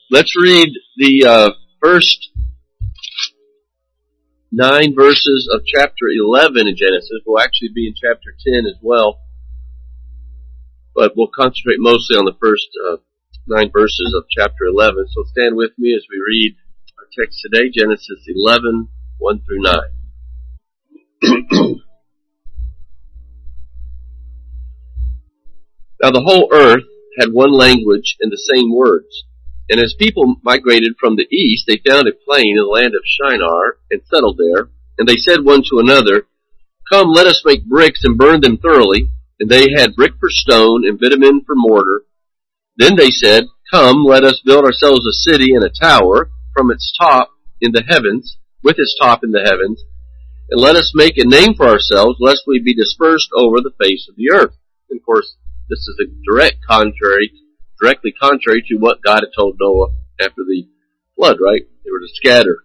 Let's read the first 9 verses of chapter 11 in Genesis. We'll actually be in chapter 10 as well, but we'll concentrate mostly on the first 9 verses of chapter 11. So stand with me as we read our text today, Genesis 11, 1 through 9. Now the whole earth had one language and the same words. And as people migrated from the east, they found a plain in the land of Shinar and settled there. And they said one to another, "Come, let us make bricks and burn them thoroughly." And they had brick for stone and bitumen for mortar. Then they said, "Come, let us build ourselves a city and a tower from its top in the heavens, with its top in the heavens, and let us make a name for ourselves, lest we be dispersed over the face of the earth." And of course, this is a directly contrary to what God had told Noah after the flood, right? They were to scatter.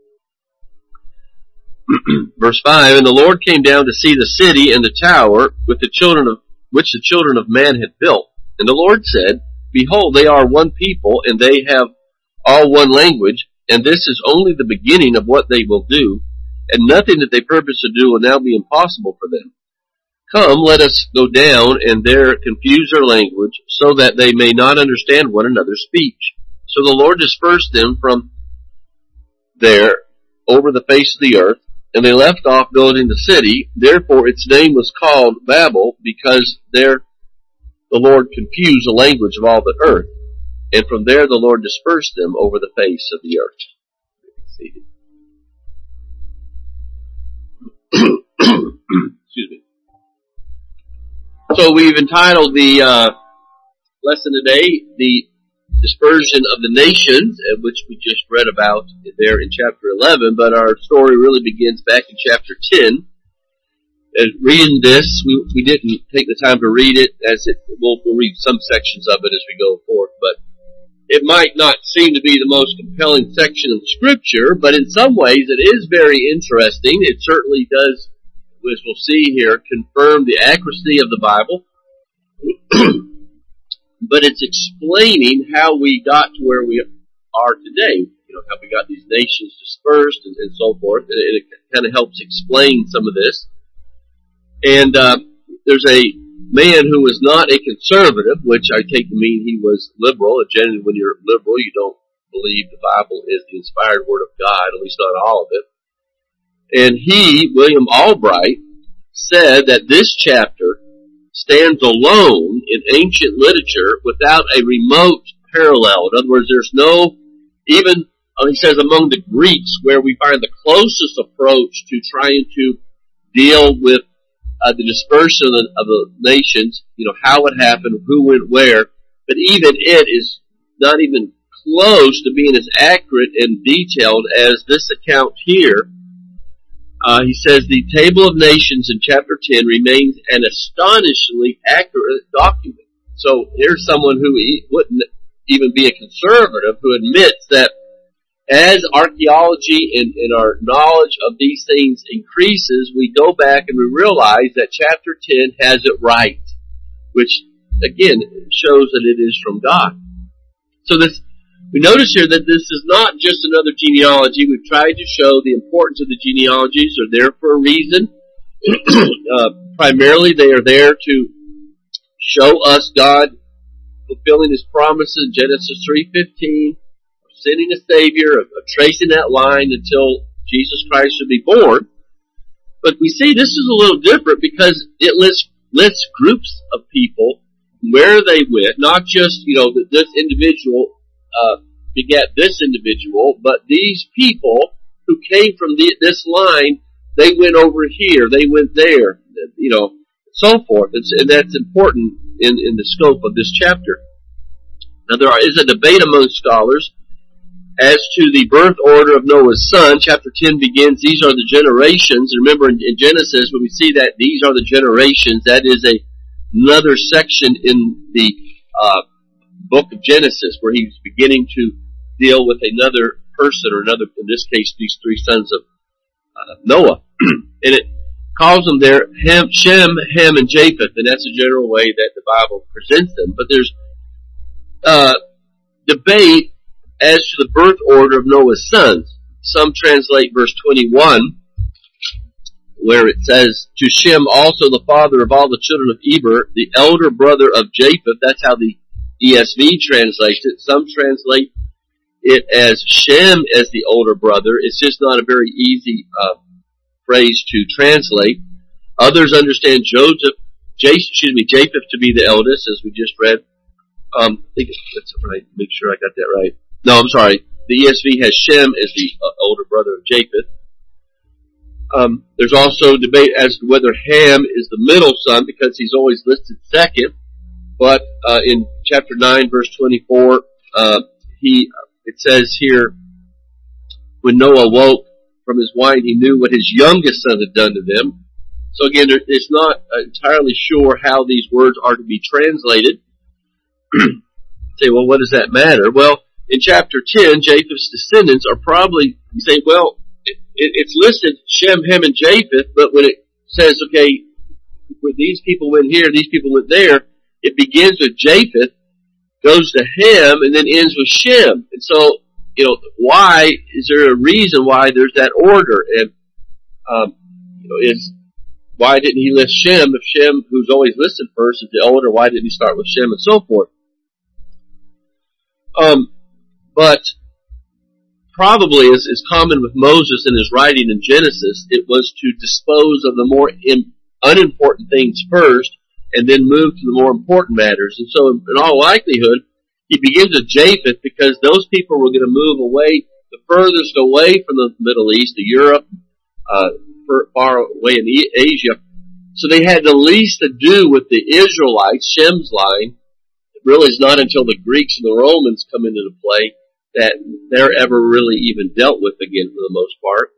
Verse 5, "And the Lord came down to see the city and the tower which the children of man had built. And the Lord said, Behold, they are one people, and they have all one language, and this is only the beginning of what they will do, and nothing that they purpose to do will now be impossible for them. Come, let us go down and there confuse their language, so that they may not understand one another's speech." So the Lord dispersed them from there over the face of the earth, and they left off building the city. Therefore its name was called Babel, because there the Lord confused the language of all the earth. And from there the Lord dispersed them over the face of the earth. Excuse me. So we've entitled the lesson today, "The Dispersion of the Nations," which we just read about there in chapter 11, but our story really begins back in chapter 10. Reading this, we didn't take the time to read it, we'll read some sections of it as we go forth, but it might not seem to be the most compelling section of Scripture, but in some ways it is very interesting. It certainly does, as we'll see here, confirm the accuracy of the Bible. But it's explaining how we got to where we are today. How we got these nations dispersed and so forth. And it kind of helps explain some of this. And there's a man who was not a conservative, which I take to mean he was liberal. And generally when you're liberal, you don't believe the Bible is the inspired Word of God, at least not all of it. And he, William Albright, said that this chapter stands alone in ancient literature without a remote parallel. In other words, there's no, even, he says, among the Greeks, where we find the closest approach to trying to deal with the dispersion of the nations, how it happened, who went where, but even it is not even close to being as accurate and detailed as this account here. He says the Table of Nations in chapter 10 remains an astonishingly accurate document. So here's someone who wouldn't even be a conservative who admits that as archaeology and our knowledge of these things increases, we go back and we realize that chapter 10 has it right, which again shows that it is from God. So we notice here that this is not just another genealogy. We've tried to show the importance of the genealogies. They're there for a reason. Primarily, they are there to show us God fulfilling His promises in Genesis 3:15, sending a Savior, of tracing that line until Jesus Christ should be born. But we see this is a little different because it lists groups of people, where they went, not just, this individual begat this individual, but these people who came from this line, they went over here, they went there, so forth. And that's important in the scope of this chapter. Now there is a debate among scholars as to the birth order of Noah's son. Chapter 10 begins, these are the generations. And remember in Genesis, when we see that these are the generations, that is another section in the book of Genesis, where he's beginning to deal with another person, or another, in this case, these 3 sons of Noah. And it calls them there Shem, Ham, and Japheth, and that's the general way that the Bible presents them. But there's debate as to the birth order of Noah's sons. Some translate verse 21, where it says, to Shem also the father of all the children of Eber, the elder brother of Japheth. That's how the ESV translates it. Some translate it as Shem as the older brother. It's just not a very easy phrase to translate. Others understand Japheth to be the eldest, as we just read. I think that's right. Make sure I got that right. No, I'm sorry. The ESV has Shem as the older brother of Japheth. There's also debate as to whether Ham is the middle son, because he's always listed second. But in chapter 9, verse 24, it says here, when Noah woke from his wine, he knew what his youngest son had done to them. So again, it's not entirely sure how these words are to be translated. Say, well, what does that matter? Well, in chapter 10, Japheth's descendants are probably, you say, well, it's listed Shem, Ham, and Japheth, but when it says, okay, where these people went here, these people went there, it begins with Japheth, goes to Ham, and then ends with Shem. And so, why, is there a reason why there's that order? And, why didn't he list Shem if Shem, who's always listed first, is the older? Why didn't he start with Shem and so forth? But probably, as is common with Moses in his writing in Genesis, it was to dispose of the more unimportant things first and then move to the more important matters. And so, in all likelihood, he begins with Japheth because those people were going to move away, the furthest away from the Middle East, to Europe, far away in Asia. So they had the least to do with the Israelites, Shem's line. It really is not until the Greeks and the Romans come into the play that they're ever really even dealt with again for the most part.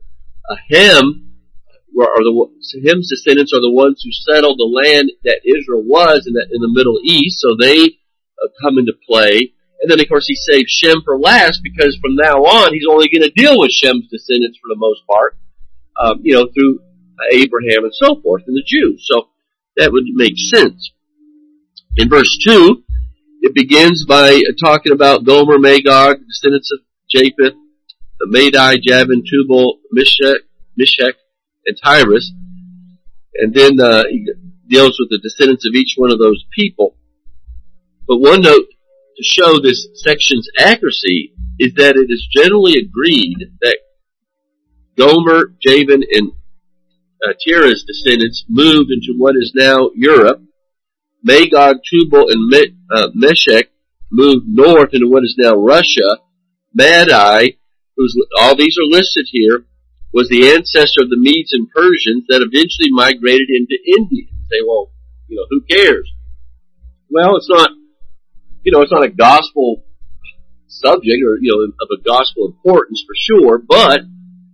Ham's descendants are the ones who settled the land that Israel was in the Middle East, so they come into play. And then, of course, he saves Shem for last because from now on he's only going to deal with Shem's descendants for the most part, through Abraham and so forth, and the Jews. So that would make sense. In verse 2, it begins by talking about Gomer, Magog, descendants of Japheth, the Madai, Javan, Tubal, Meshech, and Tyrus. And then he deals with the descendants of each one of those people. But one note to show this section's accuracy is that it is generally agreed that Gomer, Javan, and Terah's descendants moved into what is now Europe. Magog, Tubal, and Meshech moved north into what is now Russia. Madai, all these are listed here, was the ancestor of the Medes and Persians that eventually migrated into India. You say, well, who cares? Well, it's not a gospel subject or, of a gospel importance for sure, but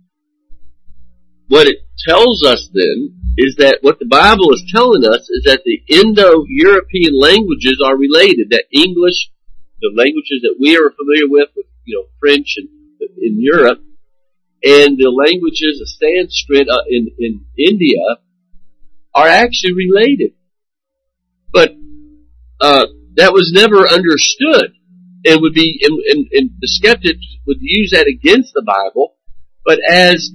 what it tells us then is that what the Bible is telling us is that the Indo-European languages are related, that English, the languages that we are familiar with French in Europe, and the languages of Sanskrit in India are actually related. But that was never understood, and would be, and the skeptics would use that against the Bible. But as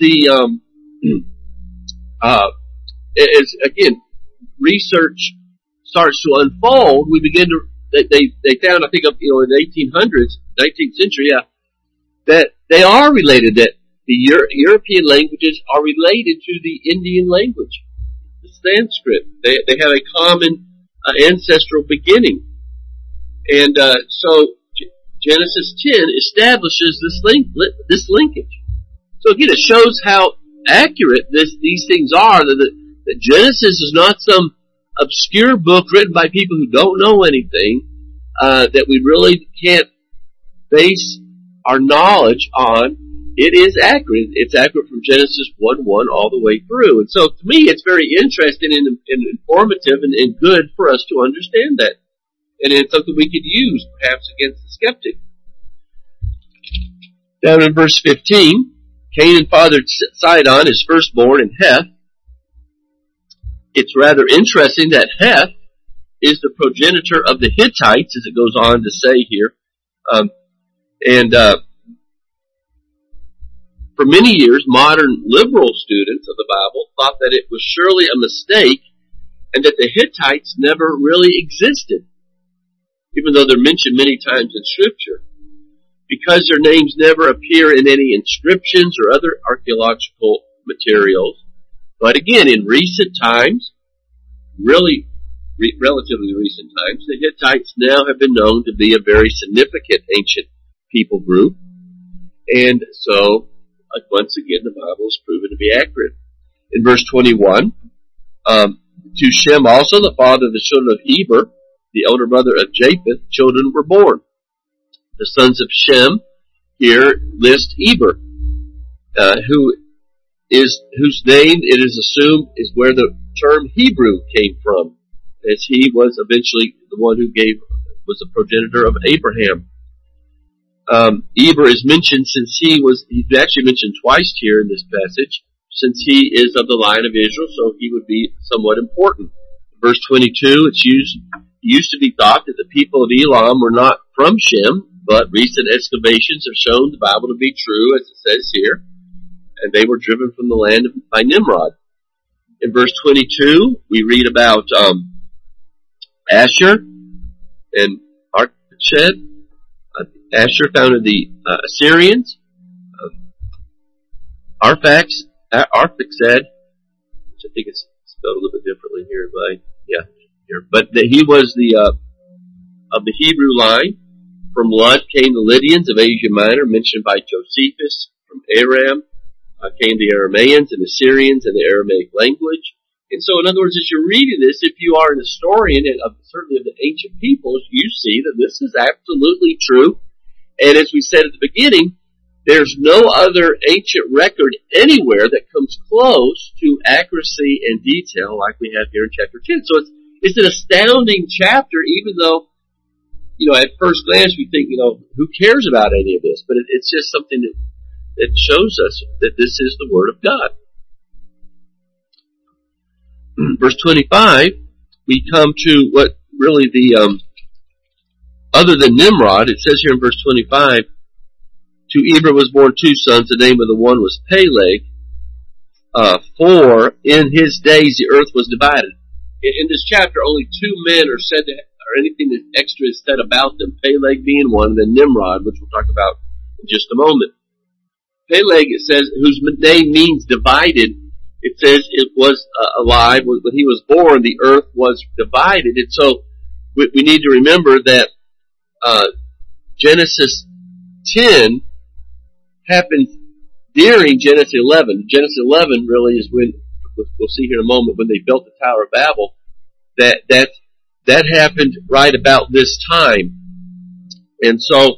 research starts to unfold, we begin to, they found, I think, in the 1800s, 19th century, that they are related, that the European languages are related to the Indian language, the Sanskrit. They have a common ancestral beginning. And so Genesis 10 establishes this linkage. So again, it shows how accurate these things are, that Genesis is not some obscure book written by people who don't know anything, that we really can't base our knowledge on. It is accurate. It's accurate from Genesis 1:1 all the way through. And so to me, it's very interesting and informative and good for us to understand that. And it's something we could use perhaps against the skeptic. Down in verse 15, Canaan fathered Sidon, his firstborn, and Heth. It's rather interesting that Heth is the progenitor of the Hittites, as it goes on to say here. And for many years, modern liberal students of the Bible thought that it was surely a mistake and that the Hittites never really existed, even though they're mentioned many times in Scripture, because their names never appear in any inscriptions or other archaeological materials. But again, in recent times, really relatively recent times, the Hittites now have been known to be a very significant ancient people group. And so, once again, the Bible is proven to be accurate. In verse 21, to Shem also, the father of the children of Eber, the elder brother of Japheth, children were born. The sons of Shem here list Eber, whose name it is assumed is where the term Hebrew came from, as he was eventually the one who was the progenitor of Abraham. Eber is mentioned he's actually mentioned twice here in this passage, since he is of the line of Israel, so he would be somewhat important. Verse 22, it used to be thought that the people of Elam were not from Shem, but recent excavations have shown the Bible to be true, as it says here, and they were driven from the land by Nimrod. In verse 22, we read about Asher and Arpachshad. Asher founded the Assyrians. Arphaxad, which I think it's spelled a little bit differently here, but he was of the Hebrew line. From Lud came the Lydians of Asia Minor, mentioned by Josephus. From Aram came the Aramaeans and Assyrians in the Aramaic language. And so, in other words, as you're reading this, if you are an historian and certainly of the ancient peoples, you see that this is absolutely true. And as we said at the beginning, there's no other ancient record anywhere that comes close to accuracy and detail like we have here in chapter 10. So it's an astounding chapter, even though, at first glance we think, who cares about any of this? But it's just something that shows us that this is the Word of God. Verse 25, we come to what really other than Nimrod, it says here in verse 25, to Eber was born two sons. The name of the one was Peleg. For in his days the earth was divided. In this chapter, only two men are said to, or anything that extra is said about them. Peleg being one, and then Nimrod, which we'll talk about in just a moment. Peleg, it says, whose name means divided. It says it was alive when he was born. The earth was divided, and so we need to remember that Genesis 10 happens during Genesis 11. Genesis 11 really is when, we'll see here in a moment, when they built the Tower of Babel. That happened right about this time. And so,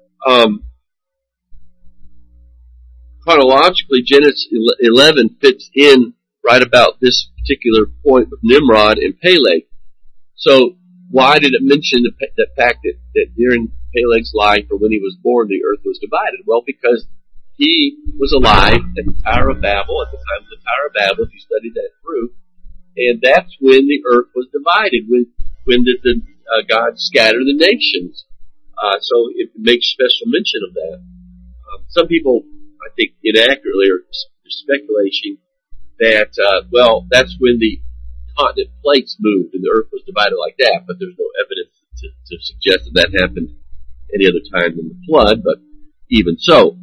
chronologically, Genesis 11 fits in right about this particular point of Nimrod and Peleg. So, why did it mention the fact that during Peleg's life, or when he was born, the earth was divided? Well, because he was alive at the Tower of Babel, at the time of the Tower of Babel, if you study that through, and that's when the earth was divided, when God scattered the nations. So it makes special mention of that. Some people, I think, inaccurately are speculating that, that's when the continent plates moved and the earth was divided like that, but there's no evidence to suggest that happened any other time than the flood, but even so,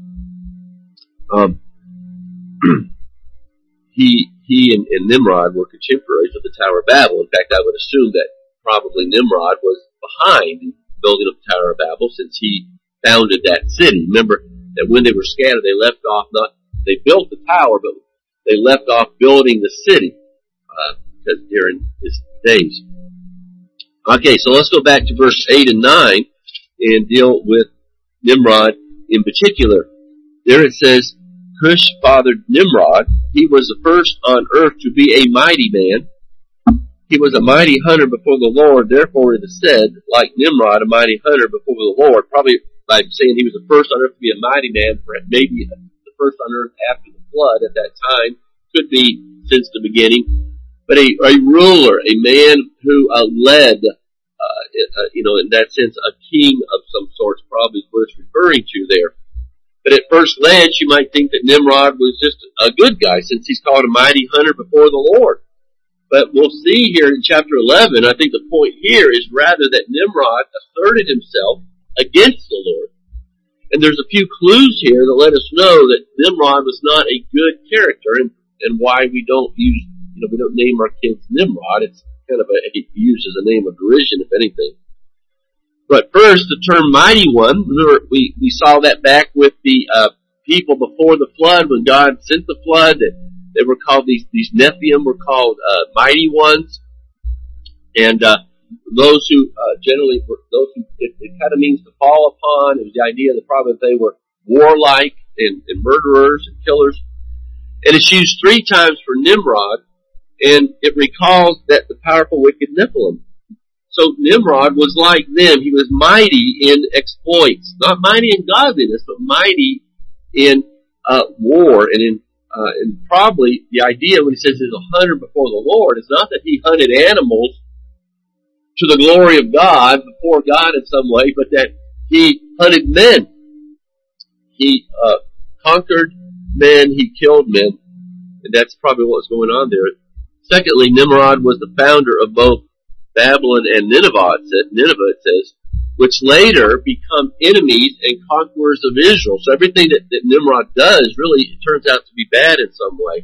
he and Nimrod were contemporaries of the Tower of Babel. In fact, I would assume that probably Nimrod was behind the building of the Tower of Babel, since he founded that city. Remember that when they were scattered, they built the tower, but they left off building the city, because during his days. Okay, so let's go back to verse 8 and 9 and deal with Nimrod in particular. There it says, Cush fathered Nimrod. He was the first on earth to be a mighty man. He was a mighty hunter before the Lord. Therefore it is said, like Nimrod, a mighty hunter before the Lord. Probably by saying he was the first on earth to be a mighty man, maybe the first on earth after the flood at that time. Could be since the beginning. But a ruler, a man who led in that sense, a king of some sort is probably what it's referring to there. But at first glance, you might think that Nimrod was just a good guy, since he's called a mighty hunter before the Lord. But we'll see here in chapter 11, I think the point here is rather that Nimrod asserted himself against the Lord. And there's a few clues here that let us know that Nimrod was not a good character, and why we don't we don't name our kids Nimrod. It's kind of used as a name of derision, if anything. But first, the term mighty one, remember, we saw that back with the people before the flood, when God sent the flood, that they were called, these Nephilim were called mighty ones. And those who it kind of means to fall upon. It was the idea that probably they were warlike and murderers and killers. And it's used 3 times for Nimrod, and it recalls that the powerful wicked Nephilim. So Nimrod was like them. He was mighty in exploits. Not mighty in godliness, but mighty in war. And probably the idea when he says he's a hunter before the Lord is not that he hunted animals to the glory of God, before God in some way, but that he hunted men. He conquered men, he killed men. And that's probably what was going on there. Secondly, Nimrod was the founder of both Babylon and Nineveh, it says, which later become enemies and conquerors of Israel. So everything that Nimrod does really turns out to be bad in some way.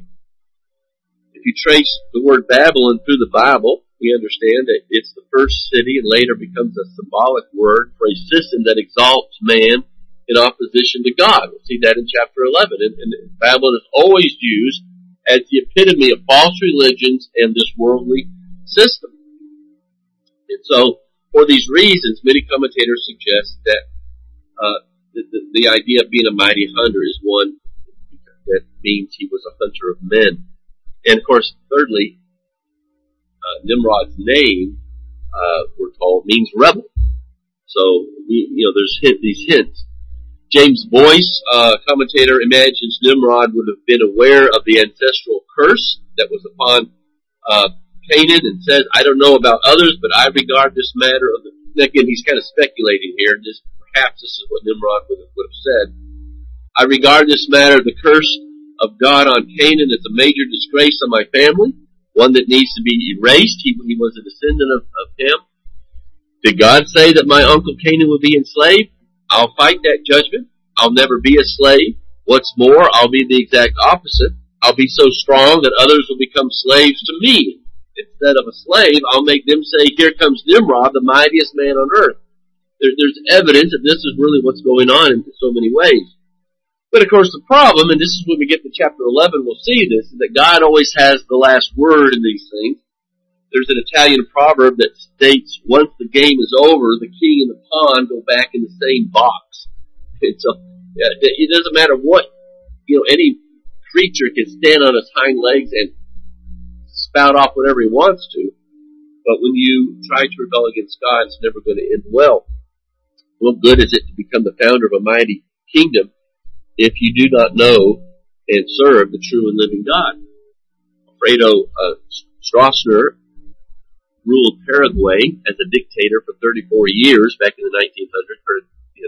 If you trace the word Babylon through the Bible, we understand that it's the first city and later becomes a symbolic word for a system that exalts man in opposition to God. We'll see that in chapter 11. And Babylon is always used as the epitome of false religions and this worldly system. And so, for these reasons, many commentators suggest that the idea of being a mighty hunter is one that means he was a hunter of men. And of course, thirdly, Nimrod's name, we're told, means rebel. So, there's these hints. James Boyce, commentator, imagines Nimrod would have been aware of the ancestral curse that was upon Canaan, and says, I don't know about others, but I regard this matter of again, he's kind of speculating here, just perhaps this is what Nimrod would have said. I regard this matter of the curse of God on Canaan as a major disgrace on my family, one that needs to be erased. He was a descendant of him. Did God say that my uncle Canaan would be enslaved? I'll fight that judgment. I'll never be a slave. What's more, I'll be the exact opposite. I'll be so strong that others will become slaves to me. Instead of a slave, I'll make them say, here comes Nimrod, the mightiest man on earth. There's evidence that this is really what's going on in so many ways. But of course the problem, and this is when we get to chapter 11, we'll see this, is that God always has the last word in these things. There's an Italian proverb that states, once the game is over, the king and the pawn go back in the same box. And so, it doesn't matter what, any creature can stand on its hind legs and spout off whatever he wants to, but when you try to rebel against God, it's never going to end well. What good is it to become the founder of a mighty kingdom if you do not know and serve the true and living God? Alfredo Stroessner ruled Paraguay as a dictator for 34 years back in the 1900s.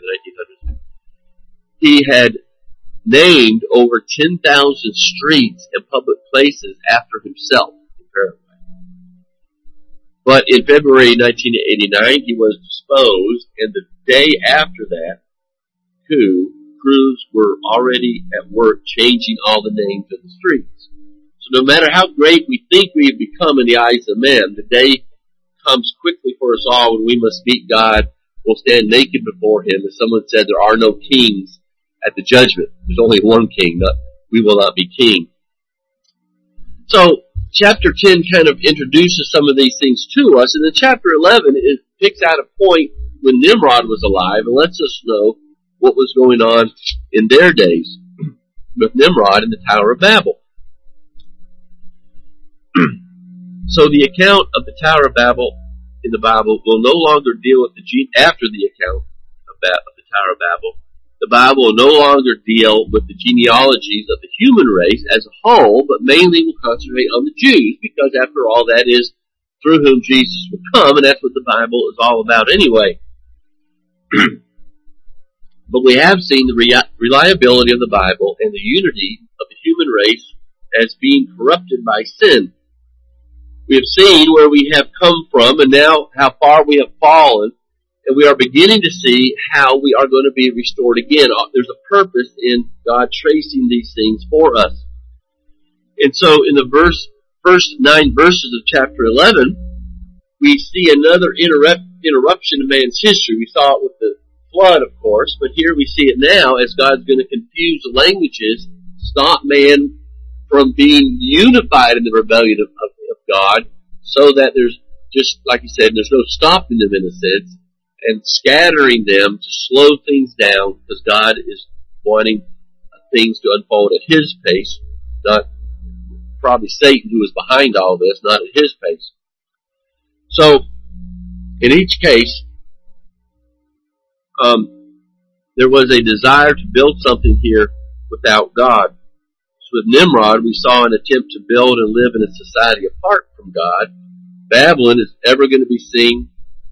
He had named over 10,000 streets and public places after himself in Paraguay. But in February 1989, he was disposed, and the day after that coup, crews were already at work changing all the names of the streets. So no matter how great we think we have become in the eyes of men, the day comes quickly for us all when we must meet God. We'll stand naked before Him. As someone said, there are no kings at the judgment. There's only one king. We will not be king. So, chapter 10 kind of introduces some of these things to us, and then chapter 11, it picks out a point when Nimrod was alive and lets us know what was going on in their days with Nimrod in the Tower of Babel. So the account of the Tower of Babel in the Bible will no longer deal with after the account of the Tower of Babel. The Bible will no longer deal with the genealogies of the human race as a whole, but mainly will concentrate on the Jews, because after all, that is through whom Jesus would come, and that's what the Bible is all about anyway. But we have seen the reliability of the Bible and the unity of the human race as being corrupted by sin. We have seen where we have come from and now how far we have fallen, and we are beginning to see how we are going to be restored again. There's a purpose in God tracing these things for us. And so in the first 9 verses of chapter 11, we see another interruption in man's history. We saw it with the flood, of course, but here we see it now as God's going to confuse the languages, stop man from being unified in the rebellion of God, so that there's, just like he said, there's no stopping them in a sense, and scattering them to slow things down, because God is wanting things to unfold at His pace, not probably Satan, who is behind all this, not at his pace. So, in each case, there was a desire to build something here without God. So with Nimrod, we saw an attempt to build and live in a society apart from God. Babylon is ever going to be seen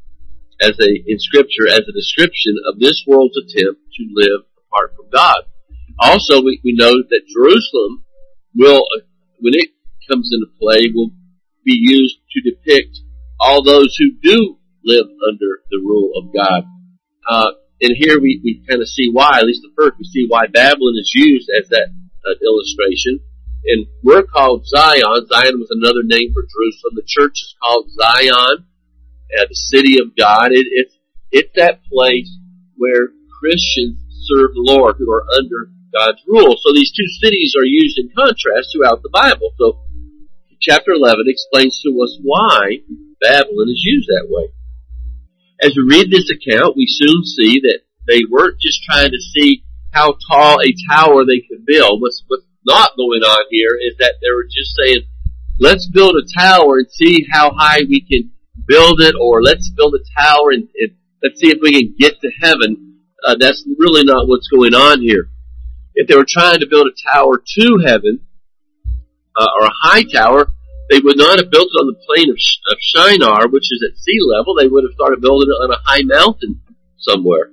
in Scripture as a description of this world's attempt to live apart from God. Also, we know that Jerusalem will, when it comes into play, will be used to depict all those who do live under the rule of God. And here we kind of see why, at least the first, we see why Babylon is used as that illustration. And we're called Zion. Zion was another name for Jerusalem. The church is called Zion, the city of God. It's that place where Christians serve the Lord, who are under God's rule. So these two cities are used in contrast throughout the Bible. So chapter 11 explains to us why Babylon is used that way. As we read this account, we soon see that they weren't just trying to see how tall a tower they could build. What's not going on here is that they were just saying, let's build a tower and see how high we can build it, or let's build a tower and let's see if we can get to heaven. That's really not what's going on here. If they were trying to build a tower to heaven, or a high tower, they would not have built it on the plain of Shinar, which is at sea level. They would have started building it on a high mountain somewhere.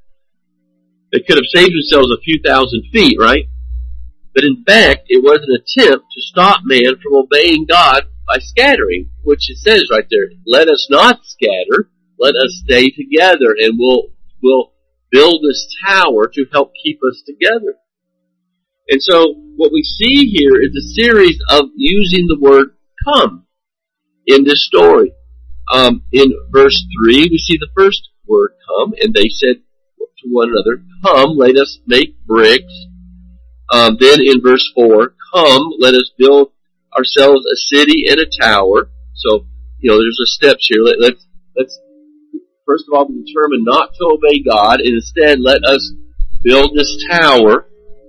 They could have saved themselves a few thousand feet, right? But in fact, it was an attempt to stop man from obeying God by scattering, which it says right there, let us not scatter, let us stay together, and we'll build this tower to help keep us together. And so what we see here is a series of using the word come in this story. In verse 3, we see the first word come, and they said to one another, come, let us make bricks. Then in verse 4, come, let us build ourselves a city and a tower. So, there's a steps here. Let's first of all be determined not to obey God, and instead let us build this tower.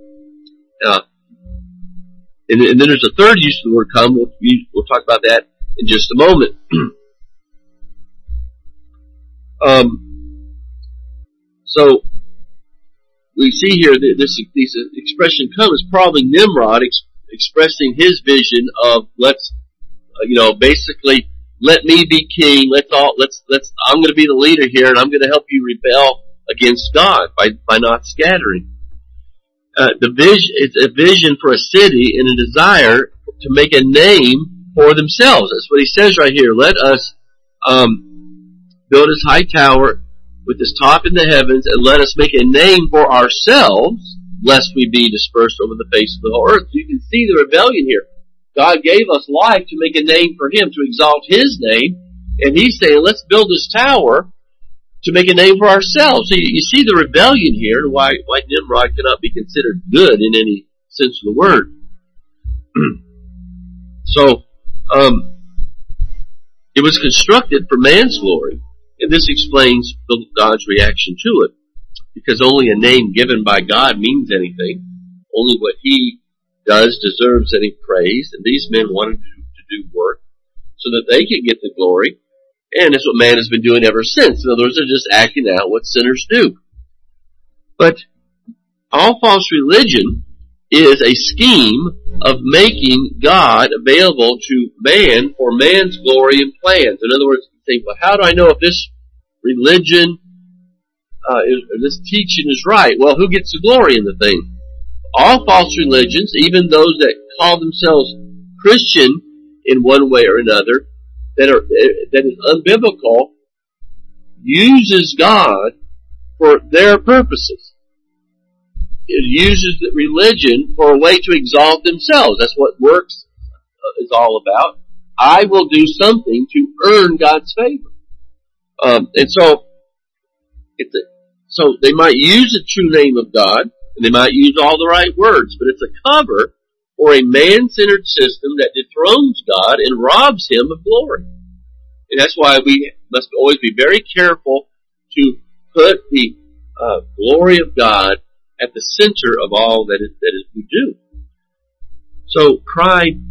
And then there's a third use of the word come. We'll talk about that in just a moment. So we see here that this expression "come" is probably Nimrod expressing his vision of basically let me be king. I'm going to be the leader here, and I'm going to help you rebel against God by not scattering. It's a vision for a city and a desire to make a name for themselves. That's what he says right here. Let us build this high tower with its top in the heavens, and let us make a name for ourselves, lest we be dispersed over the face of the whole earth. So you can see the rebellion here. God gave us life to make a name for Him, to exalt His name, and He's saying, let's build this tower to make a name for ourselves. So you see the rebellion here, and why Nimrod cannot be considered good in any sense of the word. So, it was constructed for man's glory, and this explains God's reaction to it. Because only a name given by God means anything. Only what He does deserves any praise, and these men wanted to do work so that they could get the glory. And that's what man has been doing ever since. In other words, they're just acting out what sinners do. But all false religion is a scheme of making God available to man for man's glory and plans. In other words, you think, well, how do I know if this religion, this teaching is right? Well, who gets the glory in the thing? All false religions, even those that call themselves Christian in one way or another, that is unbiblical, uses God for their purposes. It uses religion for a way to exalt themselves. That's what works is all about. I will do something to earn God's favor. And so they might use the true name of God, and they might use all the right words, but it's a cover for a man-centered system that dethrones God and robs Him of glory. And that's why we must always be very careful to put the glory of God at the center of all that we do. So pride,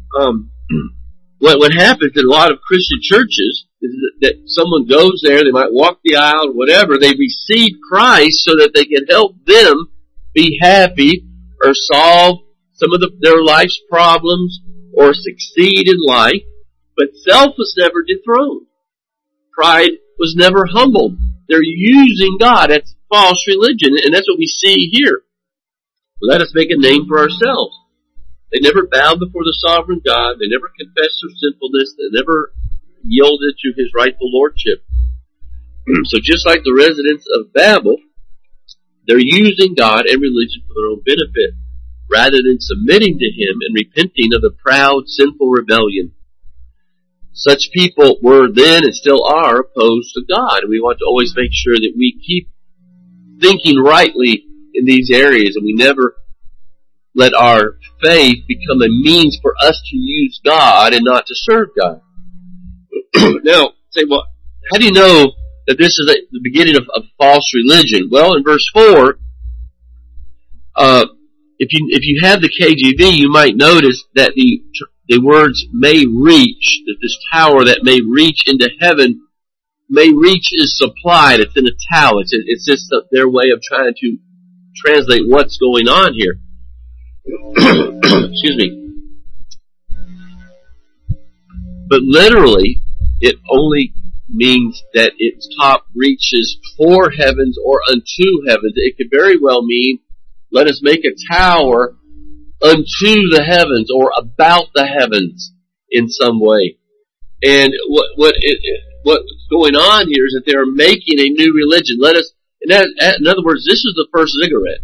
what happens in a lot of Christian churches is that someone goes there, they might walk the aisle or whatever, they receive Christ so that they can help them be happy or solve some of their life's problems or succeed in life, but self was never dethroned. Pride was never humbled. They're using God. That's false religion, and that's what we see here. Let us make a name for ourselves. They never bowed before the sovereign God. They never confessed their sinfulness. They never yielded to His rightful lordship. So just like the residents of Babel, they're using God and religion for their own benefit, rather than submitting to Him and repenting of the proud, sinful rebellion. Such people were then and still are opposed to God. And we want to always make sure that we keep thinking rightly in these areas, and we never let our faith become a means for us to use God and not to serve God. Now, say, well, how do you know that this is the beginning of false religion? Well, in verse 4, if you have the KJV, you might notice that the words may reach, that this tower that may reach into heaven, may reach is supplied. It's in italics. It's just their way of trying to translate what's going on here. Excuse me. But literally, it only means that its top reaches for heavens or unto heavens. It could very well mean, let us make a tower unto the heavens or about the heavens in some way. And what's going on here is that they're making a new religion. In other words, this is the first ziggurat.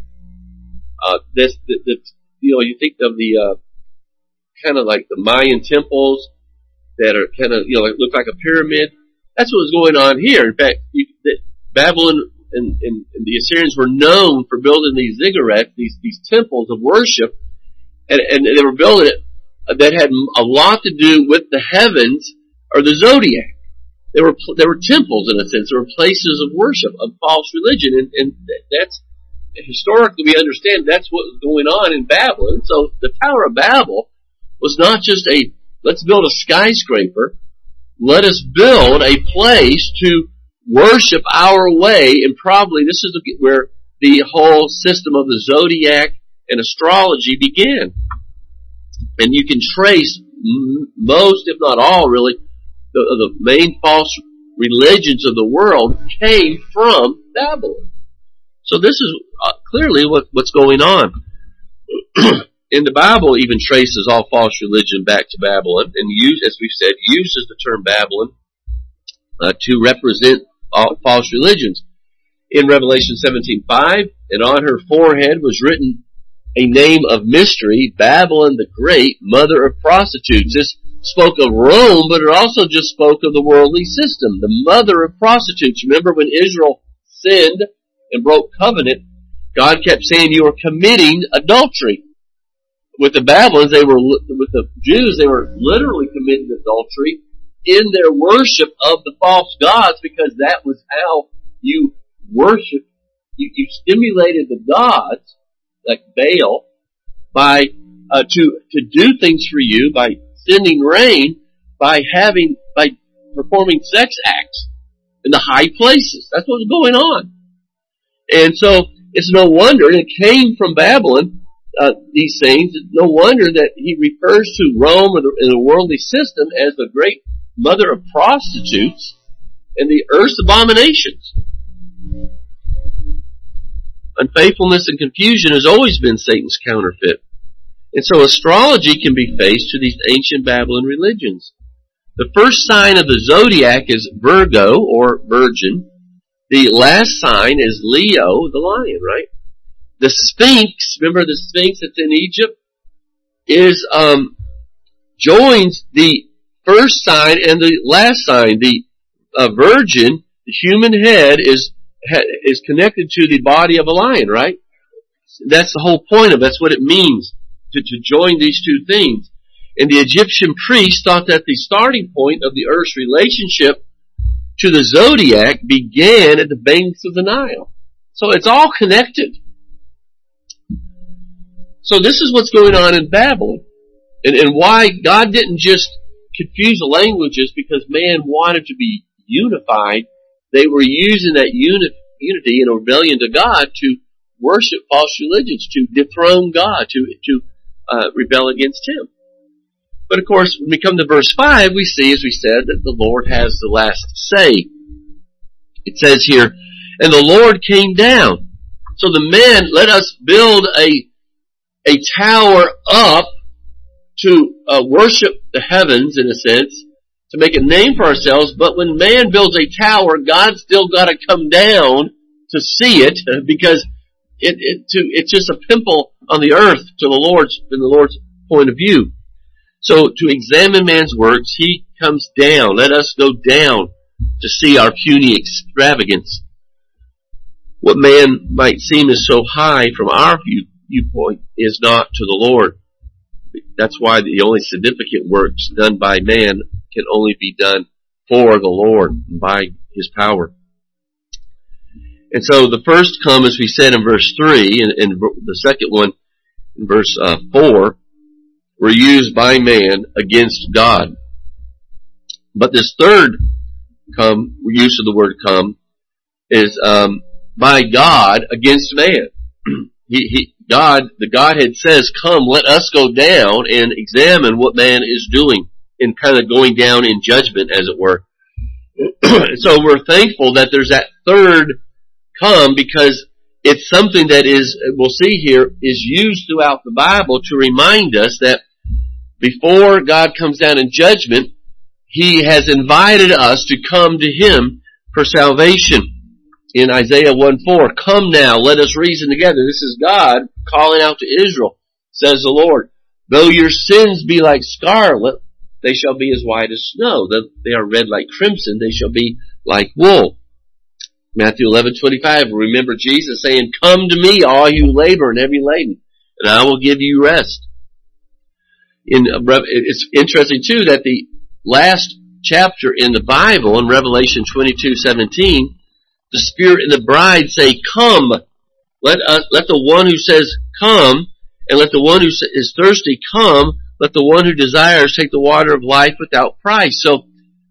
You think of the kind of like the Mayan temples that are kind of look like a pyramid. That's what was going on here. In fact, Babylon and the Assyrians were known for building these ziggurats, these temples of worship, and they were building it that had a lot to do with the heavens or the zodiac. They were temples in a sense. They were places of worship of false religion, and that's historically we understand that's what was going on in Babylon. So the Tower of Babel was not just let's build a skyscraper. Let us build a place to worship our way, and probably this is where the whole system of the zodiac and astrology began. And you can trace most, if not all, really, the main false religions of the world came from Babylon. So this is clearly what's going on. And the Bible even traces all false religion back to Babylon, and as we've said, uses the term Babylon to represent all false religions. In Revelation 17:5, and on her forehead was written a name of mystery, Babylon the Great, mother of prostitutes. This spoke of Rome, but it also just spoke of the worldly system, the mother of prostitutes. Remember when Israel sinned and broke covenant, God kept saying, you are committing adultery. With the Babylons, with the Jews, they were literally committing adultery in their worship of the false gods, because that was how you worship. You stimulated the gods, like Baal, by to do things for you, by sending rain, by performing sex acts in the high places. That's what was going on. And so it's no wonder, and it came from Babylon. these things, no wonder that he refers to Rome and the worldly system as the great mother of prostitutes and the earth's abominations. Unfaithfulness and confusion has always been Satan's counterfeit. And so astrology can be faced to these ancient Babylon religions. The first sign of the zodiac is Virgo, or Virgin. The last sign is Leo, the lion, right? The Sphinx, remember the Sphinx that's in Egypt, is joins the first sign and the last sign. The Virgin, the human head, is connected to the body of a lion, right? That's the whole point of it. That's what it means to join these two things. And the Egyptian priests thought that the starting point of the earth's relationship to the zodiac began at the banks of the Nile. So it's all connected. So this is what's going on in Babylon. And why God didn't just confuse the languages because man wanted to be unified. They were using that unity in rebellion to God to worship false religions, to dethrone God, to rebel against Him. But of course, when we come to verse 5, we see, as we said, that the Lord has the last say. It says here, and the Lord came down. So the men, let us build a tower up to worship the heavens, in a sense, to make a name for ourselves. But when man builds a tower, God's still got to come down to see it, because it's just a pimple on the earth to from the Lord's point of view. So to examine man's works, He comes down. Let us go down to see our puny extravagance. What man might seem as so high from our viewpoint is not to the Lord. That's why the only significant works done by man can only be done for the Lord and by His power. And so the first come, as we said in verse 3, and the second one in verse 4, were used by man against God. But this third come, use of the word come, is by God against man. The Godhead says, come, let us go down and examine what man is doing, and kind of going down in judgment, as it were. So we're thankful that there's that third come, because it's something that is, we'll see here, is used throughout the Bible to remind us that before God comes down in judgment, He has invited us to come to Him for salvation. In Isaiah 1:4, come now, let us reason together. This is God calling out to Israel, says the Lord. Though your sins be like scarlet, they shall be as white as snow. Though they are red like crimson, they shall be like wool. Matthew 11:25, remember Jesus saying, come to me, all you labor and heavy laden, and I will give you rest. It's interesting too that the last chapter in the Bible, in Revelation 22:17, the Spirit and the bride say, come. Let the one who says, come, and let the one who is thirsty come. Let the one who desires take the water of life without price. So,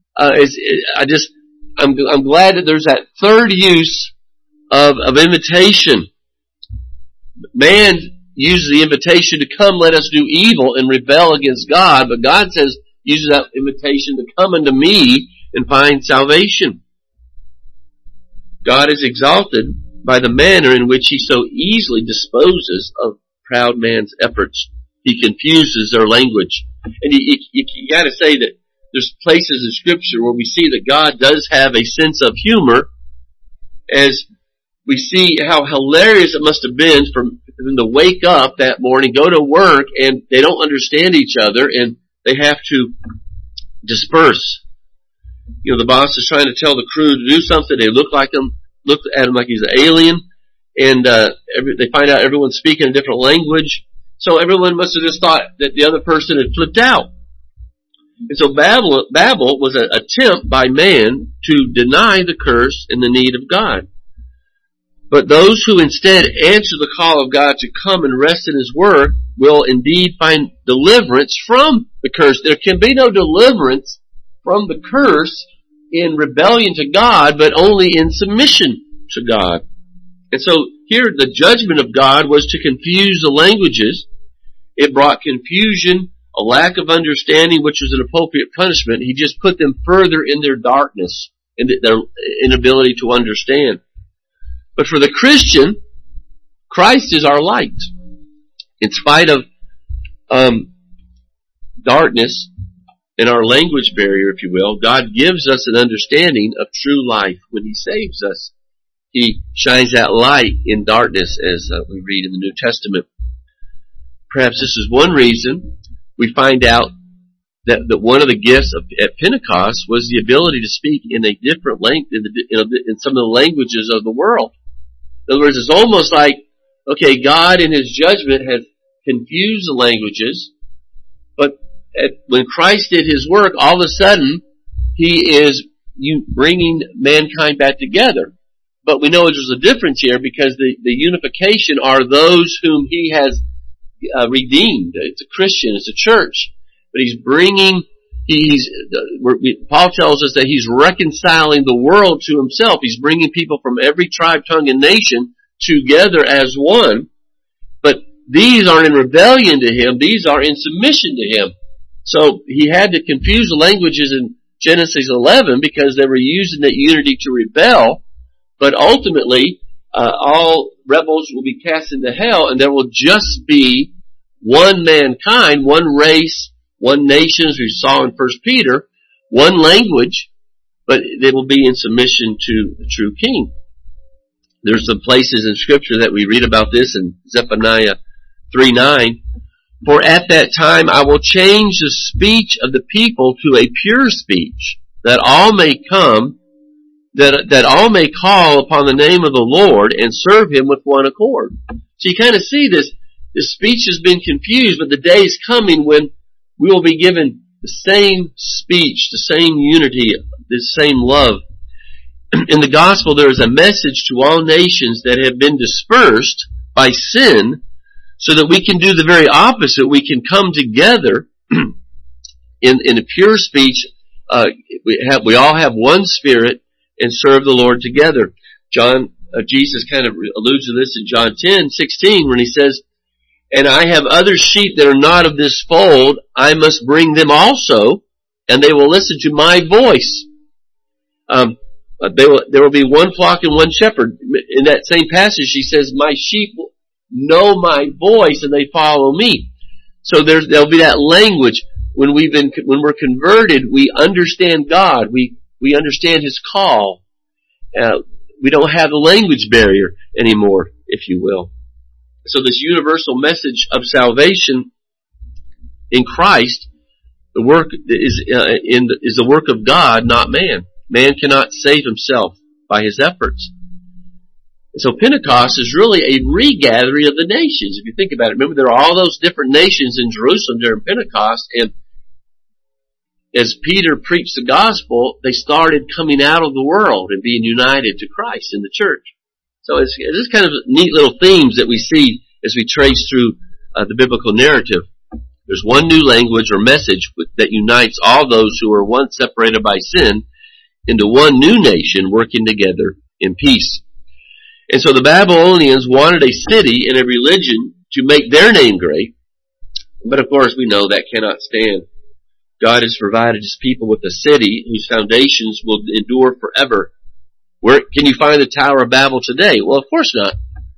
I'm glad that there's that third use of invitation. Man uses the invitation to come, let us do evil and rebel against God, but God says, uses that invitation to come unto me and find salvation. God is exalted by the manner in which He so easily disposes of proud man's efforts. He confuses their language. And you gotta say that there's places in Scripture where we see that God does have a sense of humor, as we see how hilarious it must have been for them to wake up that morning, go to work, and they don't understand each other, and they have to disperse. You know, the boss is trying to tell the crew to do something. They look at him like he's an alien, and they find out everyone's speaking a different language. So everyone must have just thought that the other person had flipped out. And so Babel was an attempt by man to deny the curse and the need of God. But those who instead answer the call of God to come and rest in His Word will indeed find deliverance from the curse. There can be no deliverance from the curse in rebellion to God, but only in submission to God. And so here the judgment of God was to confuse the languages. It brought confusion, a lack of understanding, which was an appropriate punishment. He just put them further in their darkness and their inability to understand. But for the Christian, Christ is our light. In spite of darkness and our language barrier, if you will, God gives us an understanding of true life when He saves us. He shines that light in darkness, as we read in the New Testament. Perhaps this is one reason we find out that one of the gifts at Pentecost was the ability to speak in a different language, in some of the languages of the world. In other words, it's almost like, okay, God in His judgment has confused the languages, but when Christ did His work, all of a sudden, He is bringing mankind back together. But we know there's a difference here because the unification are those whom He has redeemed. It's a Christian, it's a church. But Paul tells us that He's reconciling the world to Himself. He's bringing people from every tribe, tongue, and nation together as one. But these aren't in rebellion to Him. These are in submission to Him. So He had to confuse the languages in Genesis 11 because they were using that unity to rebel. But ultimately, all rebels will be cast into hell, and there will just be one mankind, one race, one nation, as we saw in 1 Peter, one language, but they will be in submission to the true King. There's some places in Scripture that we read about this in Zephaniah 3:9. For at that time I will change the speech of the people to a pure speech, that all may come, that all may call upon the name of the Lord and serve Him with one accord. So you kind of see this speech has been confused, but the day is coming when we will be given the same speech, the same unity, the same love. In the gospel, there is a message to all nations that have been dispersed by sin, so that we can do the very opposite. We can come together in a pure speech. We all have one Spirit and serve the Lord together. Jesus kind of alludes to this in John 10:16 when He says, and I have other sheep that are not of this fold. I must bring them also, and they will listen to my voice. There will be one flock and one shepherd. In that same passage, He says, my sheep know my voice and they follow me. So there'll be that language. When we're converted, we understand God. We understand His call. We don't have the language barrier anymore, if you will. So this universal message of salvation in Christ, the work is the work of God, not man. Man cannot save himself by his efforts. So Pentecost is really a regathering of the nations. If you think about it, remember there are all those different nations in Jerusalem during Pentecost, and as Peter preached the gospel, they started coming out of the world and being united to Christ in the church. So it's just kind of neat little themes that we see as we trace through the biblical narrative. There's one new language or message that unites all those who were once separated by sin into one new nation working together in peace. And so the Babylonians wanted a city and a religion to make their name great, but of course we know that cannot stand. God has provided His people with a city whose foundations will endure forever. Where can you find the Tower of Babel today? Well, of course not.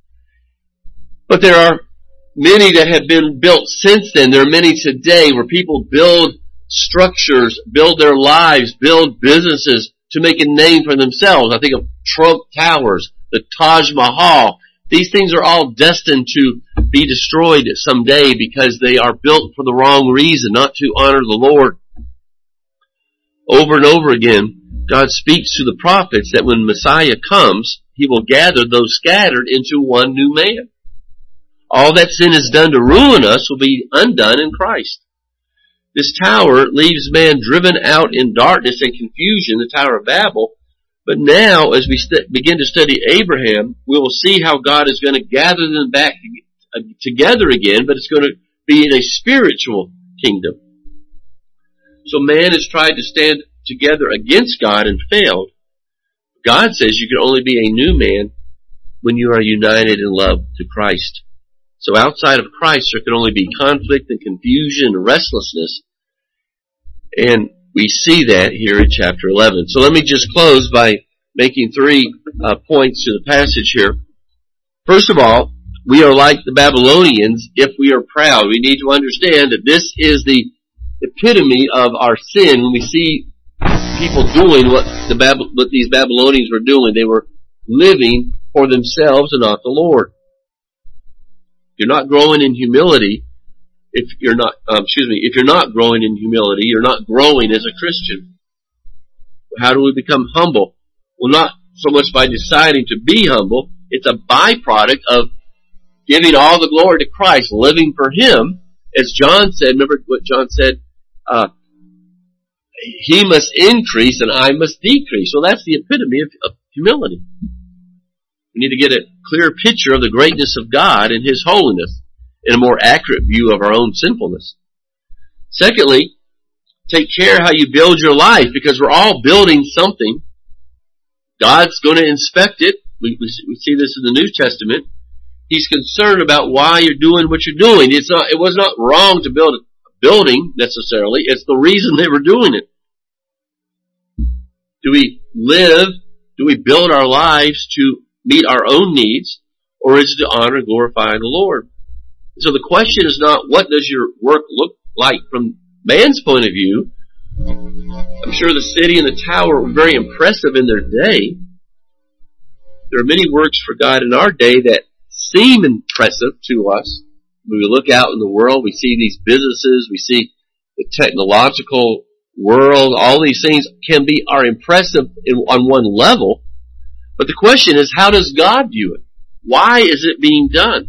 But there are many that have been built since then. There are many today where people build structures, build their lives, build businesses to make a name for themselves. I think of Trump Towers, the Taj Mahal. These things are all destined to be destroyed someday because they are built for the wrong reason, not to honor the Lord. Over and over again, God speaks to the prophets that when Messiah comes, He will gather those scattered into one new man. All that sin has done to ruin us will be undone in Christ. This tower leaves man driven out in darkness and confusion, the Tower of Babel. But now, as we begin to study Abraham, we will see how God is going to gather them back together again, but it's going to be in a spiritual kingdom. So man has tried to stand together against God and failed. God says you can only be a new man when you are united in love to Christ. So outside of Christ, there can only be conflict and confusion and restlessness. And we see that here in chapter 11. So let me just close by making 3 points to the passage here. First of all, we are like the Babylonians if we are proud. We need to understand that this is the epitome of our sin when we see people doing what these Babylonians were doing. They were living for themselves and not the Lord. You're not growing in humility if you're not growing in humility, you're not growing as a Christian. How do we become humble? Well, not so much by deciding to be humble. It's a byproduct of giving all the glory to Christ, living for Him. As John said, remember what John said? He must increase and I must decrease. So that's the epitome of humility. We need to get a clear picture of the greatness of God and His holiness and a more accurate view of our own sinfulness. Secondly, take care how you build your life, because we're all building something. God's going to inspect it. We see this in the New Testament. He's concerned about why you're doing what you're doing. It was not wrong to build a building necessarily. It's the reason they were doing it. Do we build our lives to meet our own needs, or is it to honor and glorify the Lord? So the question is not what does your work look like from man's point of view. I'm sure the city and the tower were very impressive in their day. There are many works for God in our day that seem impressive to us. When we look out in the world, we see these businesses, we see the technological world, all these things are impressive on one level. But the question is, how does God view it? Why is it being done?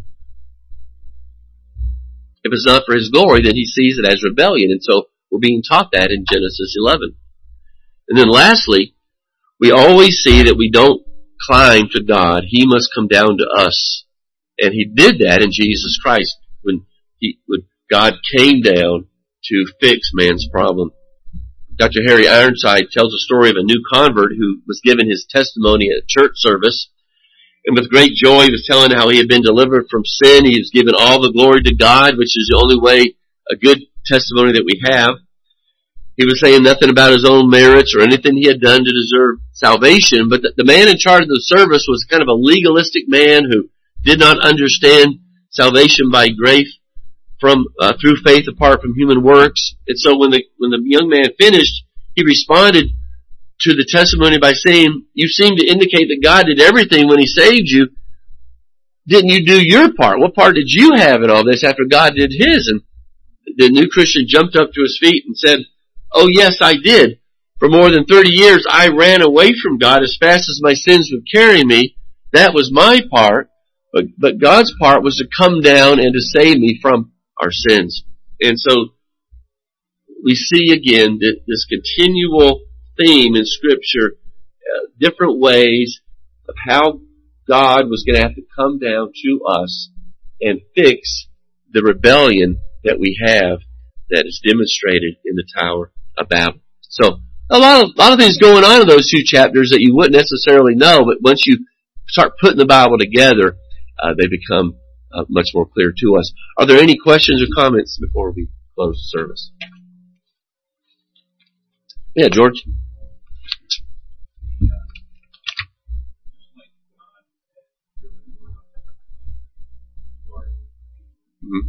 If it's not for His glory, then He sees it as rebellion. And so we're being taught that in Genesis 11. And then lastly, we always see that we don't climb to God. He must come down to us. And He did that in Jesus Christ when God came down to fix man's problem. Dr. Harry Ironside tells a story of a new convert who was given his testimony at a church service. And with great joy, he was telling how he had been delivered from sin. He was given all the glory to God, which is the only way, a good testimony that we have. He was saying nothing about his own merits or anything he had done to deserve salvation. But the man in charge of the service was kind of a legalistic man who did not understand salvation by grace through faith apart from human works. And so when the young man finished, he responded to the testimony by saying, "You seem to indicate that God did everything when He saved you. Didn't you do your part? What part did you have in all this after God did His?" And the new Christian jumped up to his feet and said, "Oh yes, I did. For more than 30 years, I ran away from God as fast as my sins would carry me. That was my part. But God's part was to come down and to save me from our sins." And so we see again this continual theme in Scripture, different ways of how God was going to have to come down to us and fix the rebellion that we have that is demonstrated in the Tower of Babel. So a lot of things going on in those 2 chapters that you wouldn't necessarily know, but once you start putting the Bible together, they become much more clear to us. Are there any questions or comments before we close the service? Yeah, George. Mm-hmm.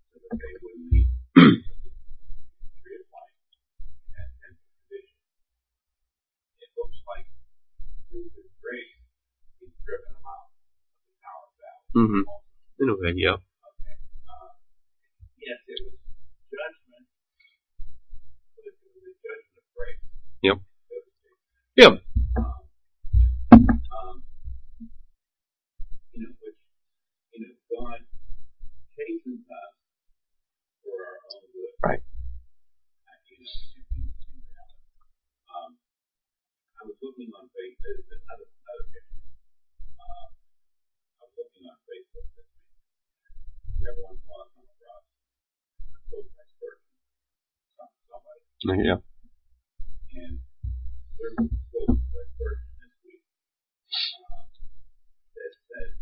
Mm-hmm. In a way, yeah. Yes, it was judgment, but it was a judgment of grace. Yep. Yep. Which, God chastens us for our own good. Right. I was looking on Facebook, another picture. I was looking on Facebook this week. Every once in a while I come across a quote by Spurgeon, somebody. Yeah. And there was a quote by Spurgeon this week that said,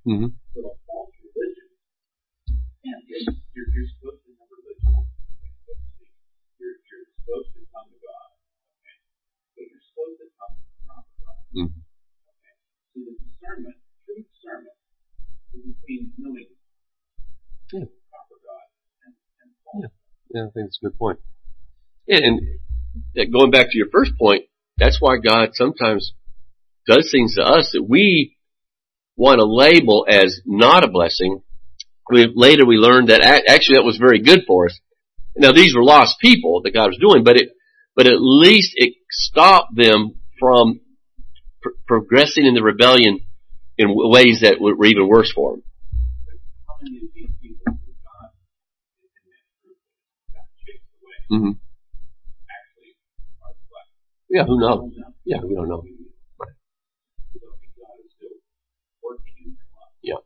Mm-hmm. So a false religion, and you're supposed to have religion. You're supposed to come to God, okay? But you're supposed to come to the proper God. Mm-hmm. Okay? So the discernment, true discernment, is between knowing the proper God and false. Yeah, I think that's a good point. And going back to your first point, that's why God sometimes does things to us that we want to label as not a blessing. Later we learned that actually that was very good for us. Now these were lost people that God was doing, but at least it stopped them from progressing in the rebellion in ways that were even worse for them. How many of these people who God is in that group that chased away actually are blessed? Yeah, who knows? Yeah, we don't know. So God is still working in their life. Yeah.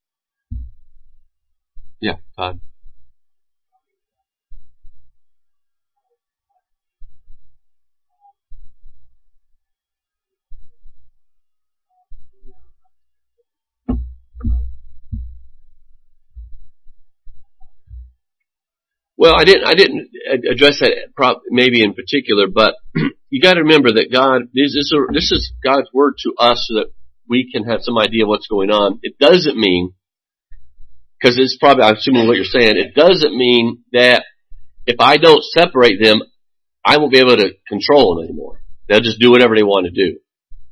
Yeah, Todd. Well, I didn't address that maybe in particular, but you got to remember that God, this is God's word to us so that we can have some idea of what's going on. It doesn't mean, because it's probably, I'm assuming what you're saying, it doesn't mean that if I don't separate them, I won't be able to control them anymore. They'll just do whatever they want to do.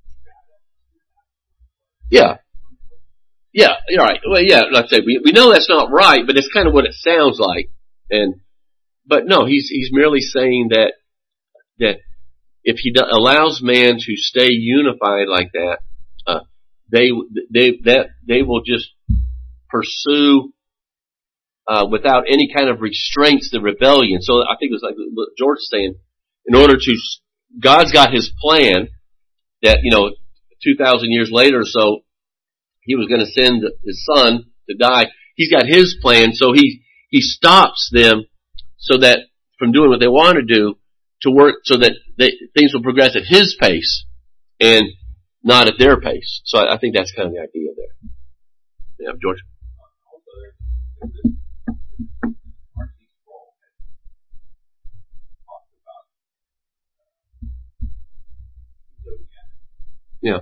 Yeah. Yeah, you're right. Well, yeah, like I said, we know that's not right, but it's kind of what it sounds like. But no, he's merely saying that if he allows man to stay unified like that, they will just pursue without any kind of restraints the rebellion. So I think it was like what George is saying. God's got his plan that 2,000 years later or so, he was going to send his son to die. He's got his plan, so he stops them so that from doing what they want to do to work so that things will progress at his pace and not at their pace. So I think that's kind of the idea there. Yeah, George. Also, there's this R.C. Sproul that talked about zodiac. Yeah.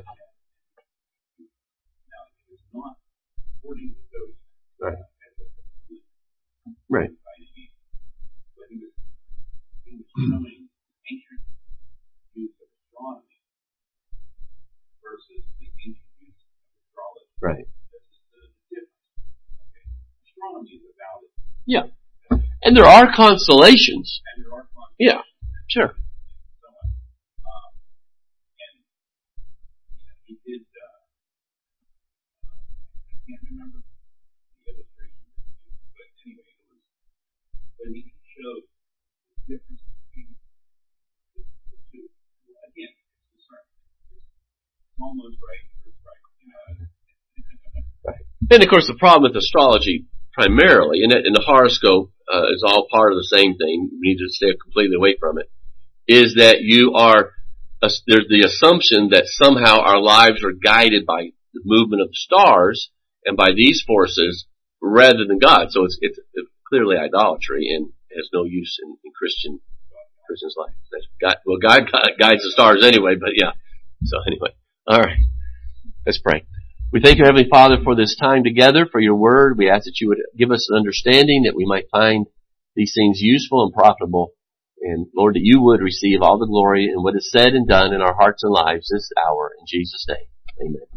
Now, he was not supporting the zodiac. Right. Right. But he was showing ancient use of astronomy versus the ancient use of astrology. Right. This is the difference. Okay. Astronomy is about it. Yeah. And there are constellations. And there are constellations. Yeah. Sure. And he did. I can't remember the illustration, but anyway, it was. But he showed the difference between the two. Again, it's discernment. It's almost right, or it's right. Right. And of course, the problem with astrology, primarily, and the horoscope is all part of the same thing. We need to stay completely away from it. Is that there's the assumption that somehow our lives are guided by the movement of the stars and by these forces rather than God. So it's clearly idolatry and has no use in Christian's life. God guides the stars anyway, but yeah. So anyway, all right. Let's pray. We thank you, Heavenly Father, for this time together, for your word. We ask that you would give us an understanding that we might find these things useful and profitable. And Lord, that you would receive all the glory in what is said and done in our hearts and lives this hour. In Jesus' name, amen.